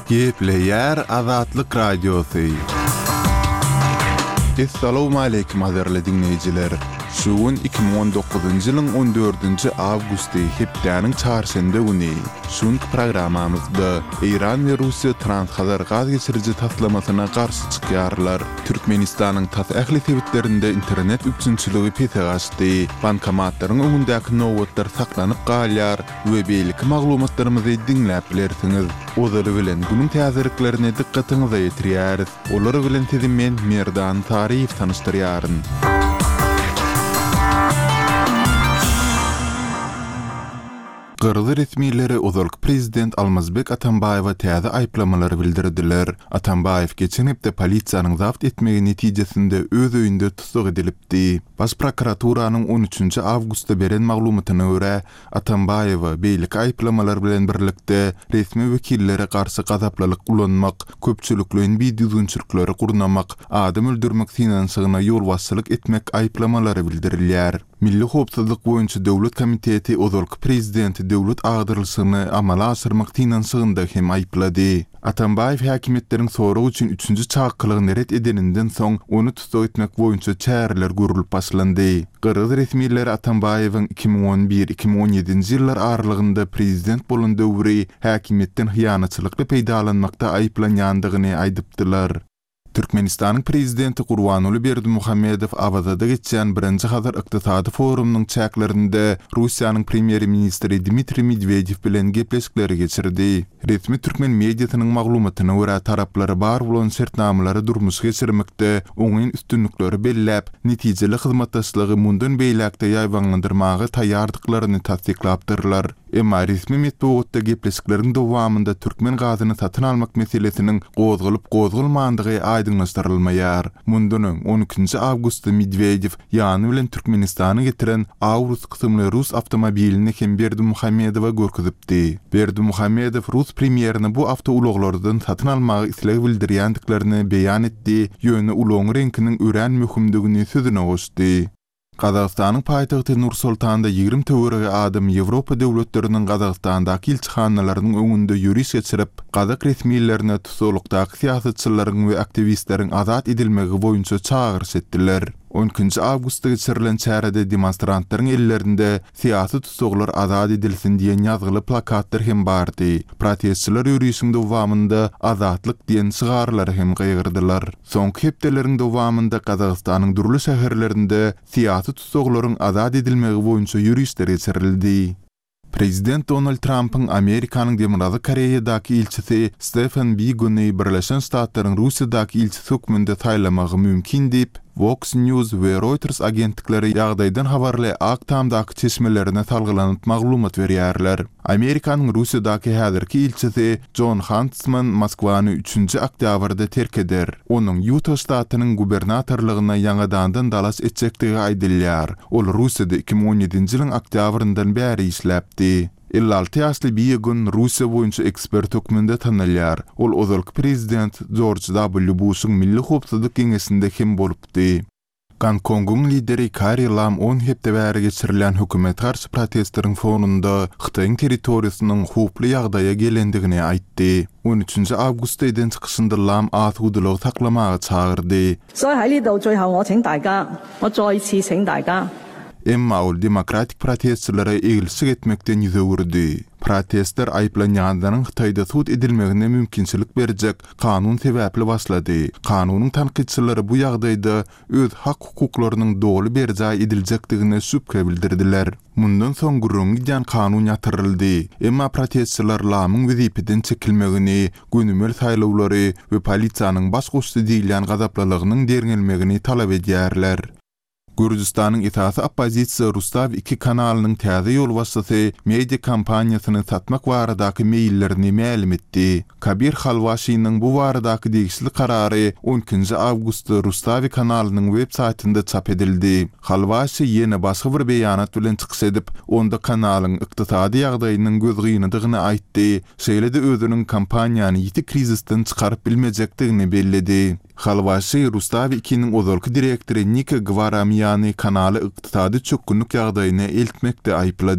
Gepleyer Azatlyk Radiosu. Assalamu alaykum azarly dinleyijiler. Şuun 2019-njy ýylyň 14-nji awgusty hepdeniň çarşamba güni. Şuň programamyzda Iran we Russiýa transhazar gaz geçirici taslamasyna garşy çykýarlar. Türkmenistanyň tasahly sebitlerinde internet üçinçiligi petegaşdy. Bankomatlaryň öňündäki nowatlar saklanyp galýar we beýleki maglumatlarymyzy dinläp bilersiňiz. Olary bilen günüň täziriklerine dikkatiňizi ýetirýäris. Olary bilen sizin men Merdan Tariýew tanıştyrýaryn. Gırgız resmileri ozalk prezident Almazbek Atambayewa täze aýplamalary bildirdiler. Atambayew geçen hepde polisiýanyň zapt etmegi netijesinde öz öýünde tutuk edilipdi. Baş prokuraturanyň 13-nji awgustda beren maglumatyna görä, Atambayewa beýlik aýplamalar bilen birlikde resmi wekillere garşy gazaplalyk ulanmak, köpçülikliň bidiýunçylykları gurnamak, adam öldürmek finansyna ýol başçylyk etmek aýplamalary bildirilýär. Milli howpsuzlyk boýunça döwlet komiteti ozalk prezidenti döwlet agdyrlysyny amala asyrmak finansyňda hem aýplady. Atambayew häkimetleriň soragy üçin 3-nji çakylygyny ret edeninden soň onu tutuk etmek boýunça çäreler görülip başlandy. Gırgız resmileri Atambayewyň 2011-2017-nji ýyllar aralygynda prezident bolan döwri häkimetden hyýanatçylykly peýdalanmakda aýplanýandygyny aýdypdylar. Türkmenistanyň prezidenti Gurbanuly Berdimuhammedow Awazada geçen birinji hazır ykdysady forumynyň çäklerinde Russiýanyň premier ministri Dmitri Medvedew bilen gepleşikleri geçirdi. Resmi türkmen mediasynyň maglumatyna görä taraplary bar bolan şertnamalary durmuşa geçirmekde oňyň üstünlikleri belläp, netijeli hyzmatdaşlygy mundan beýlekde ýaýwanlandyrmagy taýýardyklaryny tasdiklapdyrlar. Emma resmi metbuatda gepleşikleriň dowamında türkmen gazyny satyn almak meselesiniň gozgulyp-gozgulmandygy aýdyňlaşdyrylmaýar. Mundunyň 12-nji awgustda Medvedew ýany bilen Türkmenistany getiren Aurus kysymly Rus awtomobilini hem Berdimuhammedowa görkezipdi. Berdimuhammedow Rus premierini bu awto ulaglardan satyn almagy isleg bildirýändiklaryny beýan etdi, ýöne ulagyň renkiniň ören möhümdigini sözüne goşdy. Kazakstanyň paýtagty Nur-Sultanda 20 töwerege adam Ýewropa döwletleriniň Kazakstandaky ilçihanalarynyn öňünde ýürüş geçirip, Kazak resmiýetlerine tutuklukdaky siýasatçylaryň we aktivistleriň azat edilmegi boýunça çağırış etdiler. 12-nji awgustda geçirilen çärede demonstrantlaryň ellerinde siýasy tutuklar azat edilsin diýen ýazgyly plakatlar hem bardy. Protestçiler ýürüýüşiň dowamında azatlyk diýen şygarlar hem gaýgyrdylar. Soňky hepdeleriň dowamında Kazakstanyň durly şäherlerinde siýasy tutuklaryň azat edilmegi boýunça ýürüýüşler geçirildi. Prezident Donald Trump'ın Amerikanyň Demirazy Koreýadaky ilçisi Stephen Biegun'y Birleşen Ştatlaryň Russiýadaky ilçisi hökmünde taýlamagy mümkin diýip Fox News we Reuters agentlikleri ýagdaýdan habarly Aktamdaky çeşmelerine salgylanyp maglumat berýärler. Amerikanyň Russiýadaky häzirki ilçisi John Huntsman Moskwany 3-nji oktýabrda terk eder. Onuň Utah ştatynyň gubernatorlygyna ýangadandan dalas etjekdigi aýdylýar. Ol Russiýada 2017-nji ýylyň oktýabryndan bäri işläpdi. 56 ýaşly Biegun Russiýa boýunça ekspert hökmünde tanylýar. Ol ozalky prezident George W. Bush'yň Milli Howpsuzlyk Geňesinde hem bolupdy. Gonkong'un lideri Carrie Lam 10 hepde bäri geçirilen hökümet garşy protestlaryň fonunda Hytaýyň territoriýasynyň huply ýagdaýa gelendigini aýtdy. 13-nji awgustda eden çykyşynda Lam atygydylygy saklamagy çağırdy. Emma ol demokratik protestçilere egilşik etmekden ýüze gürdi. Protestler aýplanýanlaryň Hytaýda sud edilmegine mümkinçilik berjek kanun sebäpli başlady. Kanunyň tanqidçilari bu ýagdaýda öz hak hukuklarynyň dogry berjäi ediljekdigine şüphe bildirdiler. Mundan soň gürrüň kanun ýatyryldy. Emma protestçiler Lamyň wezipeden çekilmegini, günümel saýlawlary we polisiýanyň baş goşdy diýilen gazaplalygynyň derňelmegini talap edýärler. Gürjistanyň esasy oppozisiýa Rustav 2 kanalynyň täze ýol başçysy media kampaniýasyny satmak baradaky meýillerini ma'lum etdi. Kabir Halwaşynyň bu baradaky degişli karary 12-nji awgustda Rustav kanalynyň web saýtynda çap edildi. Halwaşy ýene başga bir beýanat bilen çykyş edip, onda kanalyň ykdysady ýagdaýynyň gözgyndygyny aýtdy. Şeýle-de özüniň kampaniýany ýiti krizisden çykaryp bilmejekdigini belledi. Halwaşy Rustav 2-niň ozalky direktori Nika Gvaramiýany kanaly ykdysady çökünlük ýagdaýyna eltmekde aýplady.